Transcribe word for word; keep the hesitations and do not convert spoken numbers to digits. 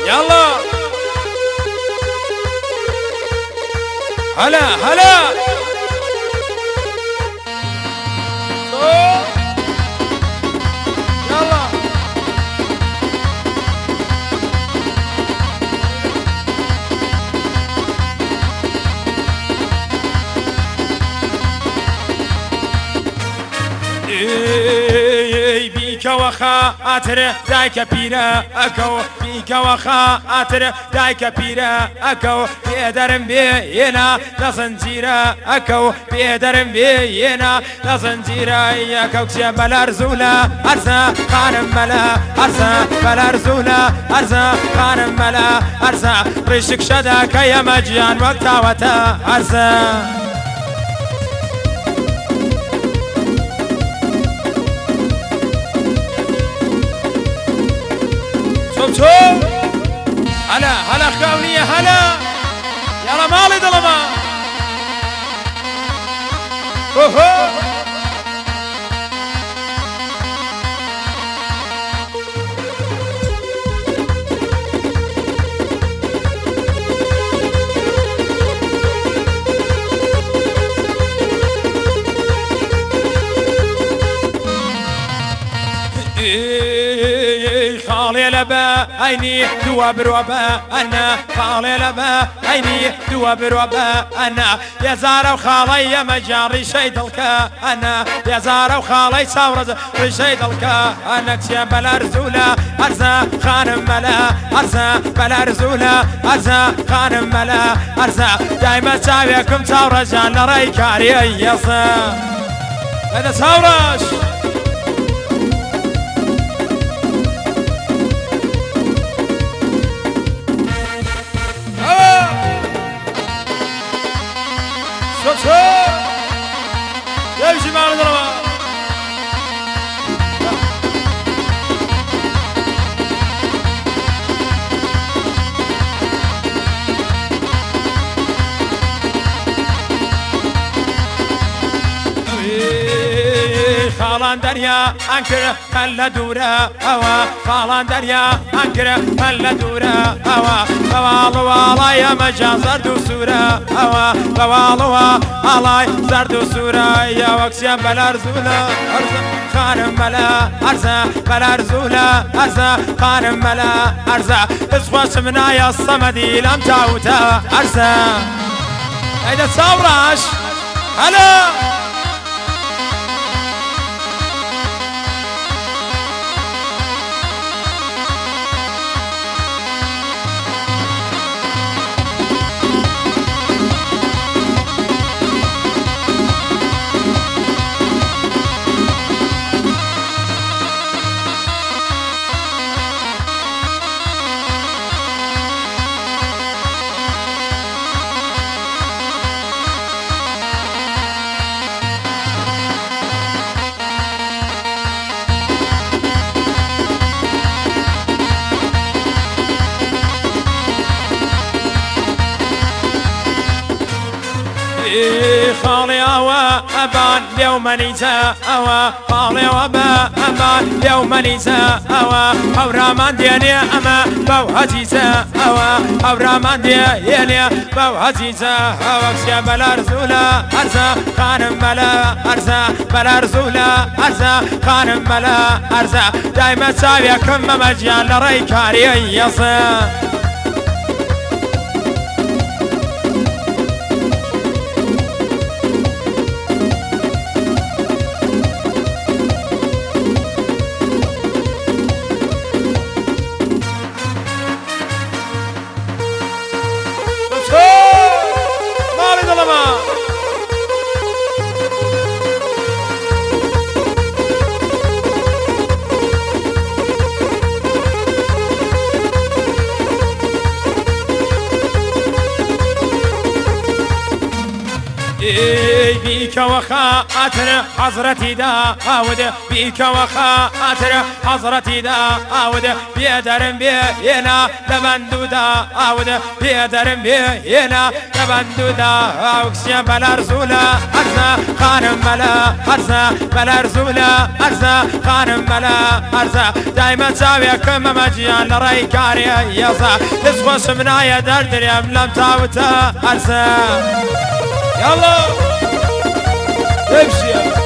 يلا هلا هلا يلا بيك وخاطر دايك بينا أكو بيك وخاطر دايك بينا أكو بيدرم بينا لزنجيرا أكو بيدرم بينا لزنجيرا يا كوكسيا بلارزولا أرزا خانم ملا أرزا بلارزولا أرزا خانم ملا أرزا رشك شدا كيا مجيان وقتا وتا أرزا شوف هلا هلا خاونية هلا يلا مالي ظلمة اوهو خالي لبا عيني دوا بروبا أنا خالي لبا عيني دوا بروبا أنا يا زارة وخالي يا مجاري شيدلك أنا يا زارة وخالي ساورز شيدلك أنا كسيا بلا رزولة أرزا خانم ملا أرزا بلا رزولة أرزا خانم ملا أرزا دايما ساويكم تاورز أنا رايكاري يصا هذا ساورش شوف يمشي معنا ضربة خالان دريا أنكر هلا دورا هوا خالان دريا أنكر هلا دورا هوا بوالو والله يا مجان زرد سورة هوا بوالو والله زرد سورة يا وكسيا بلا رزولة أرزا خانم ملا أرزا بلا رزولة أرزا خانم ملا أرزا اسخوش منا يا الصمدي لم تعوتا أرزا هيدا صورش هلا خالي أوا أبان اليوم نيسا أوا خالي وأبا أبان اليوم نيسا أوا أورامان ديالي أما بو هزيسا أوا أورامان ديالي بو هزيسا أوا كسيا بلا رزولا أرزا خانم ملا أرزا بلا رزولا أرزا خانم ملا أرزا دايما ساويكم مجيان لريكاري يصا بيك وخاطر حضرتي داود بيك وخاطر حضرتي داود بيدرم بينا لبندو داود بيدرم بينا لبندو داود يا بلا رسولة أرزا خانم ملا أرزا بلا رسولة أرزا خانم ملا أرزا دايما تساويك ممجيان لرأي كاري يصا تسوى سمنا يا دردر يا ملم تاوتا أرزا يلا امشي